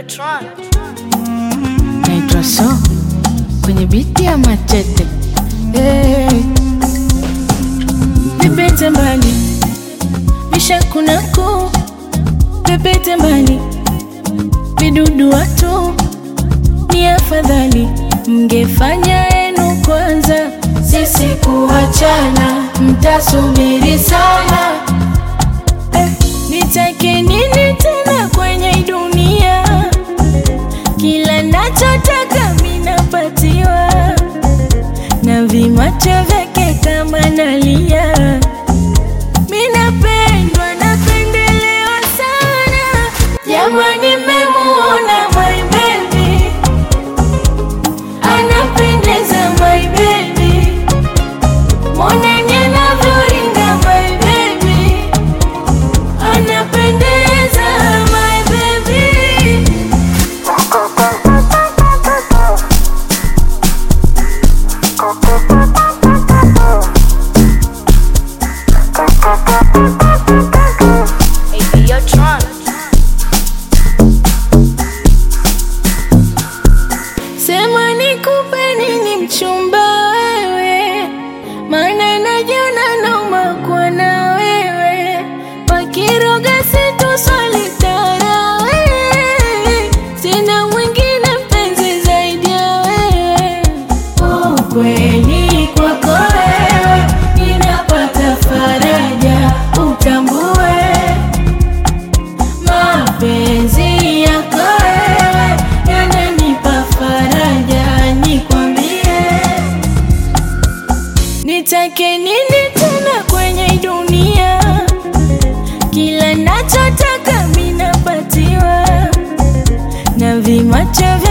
Tron. Naitwa So kwenye biti ya machete. Hey. Pepete mbali misha kunako, pepete mbali vidudu watu, ni afadhali mngefanya enu kwanza, sisi kuachana mtasubiri sana. Nitake nini tena kwenye dunia? Kila nachotaka minapatiwa, na vimacho vyake kama nalia. Minapendwa, napendelewa sana. Jamani, memuona my baby, anapendeza my baby. Mwoneni anavyoringa my baby, anapendeza my baby. Hey, Tron. Sema nikupe nini mchumba wewe, maana najiona nauma kwa na wewe. Wakiroga situswalitara wewe, sina mwingine mpenzi zaidi ya wewe. Ukweli kwako wewe ninapata faraja, utambue mapenzi yako wewe yananipa faraja. Nikwambie, nitake nini tena kwenye dunia? Kila nachotaka minapatiwa, na vimacho